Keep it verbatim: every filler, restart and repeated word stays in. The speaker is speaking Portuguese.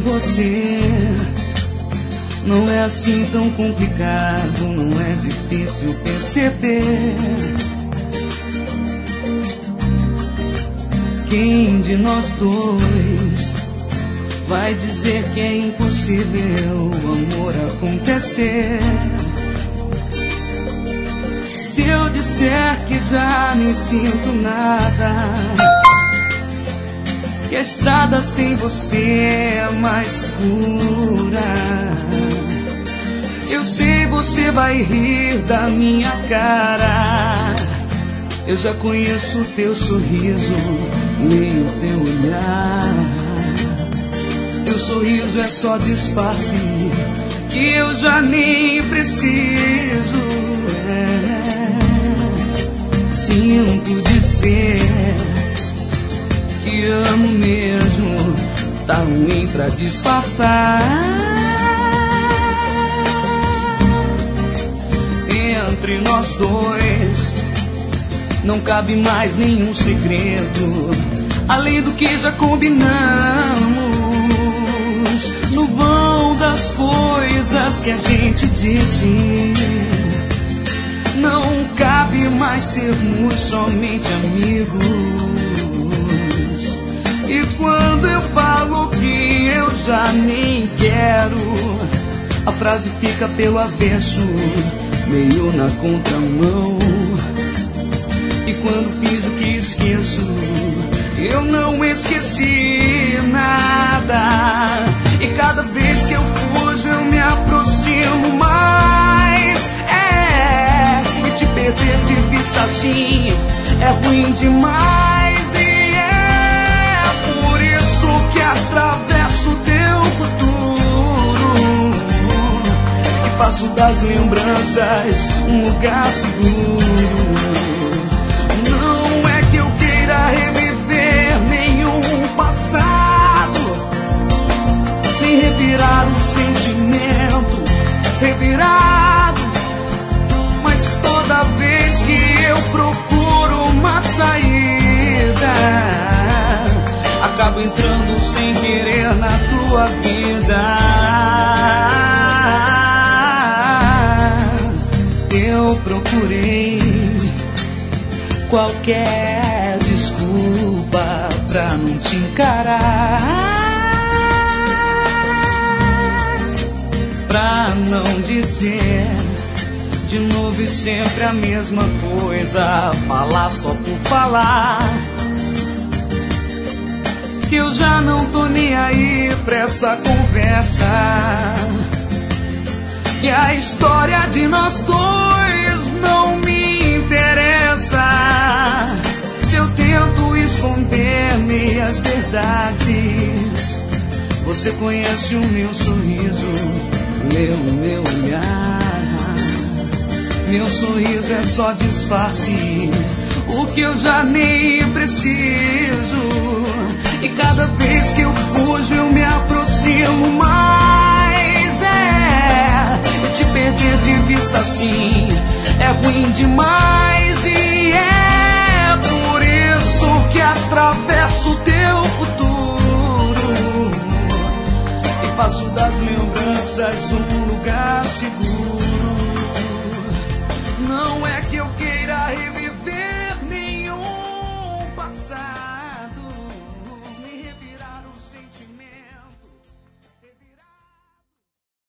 você. Não é assim tão complicado, não é difícil perceber. Quem de nós dois vai dizer que é impossível o amor acontecer? Se eu disser que já nem sinto nada, que a estrada sem você é mais pura, eu sei você vai rir da minha cara. Eu já conheço o teu sorriso, leio o teu olhar. Teu sorriso é só disfarce que eu já nem preciso. É. Sinto dizer que amo mesmo, tá ruim pra disfarçar. Entre nós dois não cabe mais nenhum segredo, além do que já combinamos. No vão das coisas que a gente disse, não cabe mais sermos somente amigos. E quando eu falo que eu já nem quero, a frase fica pelo avesso, meio na contramão. E quando fiz o que esqueço, eu não esqueci nada. E cada vez que eu fujo eu me aproximo mais. É, e te perder de vista assim é ruim demais. E é por isso que atravesso o teu futuro e faço das lembranças um lugar seguro. Não é que eu queira reviver nenhum passado, nem revirar um sentimento revirado, mas toda vez que eu procuro uma saída, acabo entrando sem querer na tua vida. Eu procurei qualquer desculpa pra não te encarar, pra não dizer de novo e sempre a mesma coisa, falar só por falar, que eu já não tô nem aí pra essa conversa, que a história de nós dois não me interessa. Se eu tento esconder meias verdades, você conhece o meu sorriso, lê o meu olhar. Meu sorriso é só disfarce, o que eu já nem preciso. E cada vez que eu fujo eu me aproximo mais. É, e te perder de vista assim é ruim demais. E é por isso que atravesso o teu futuro e faço das lembranças um lugar seguro.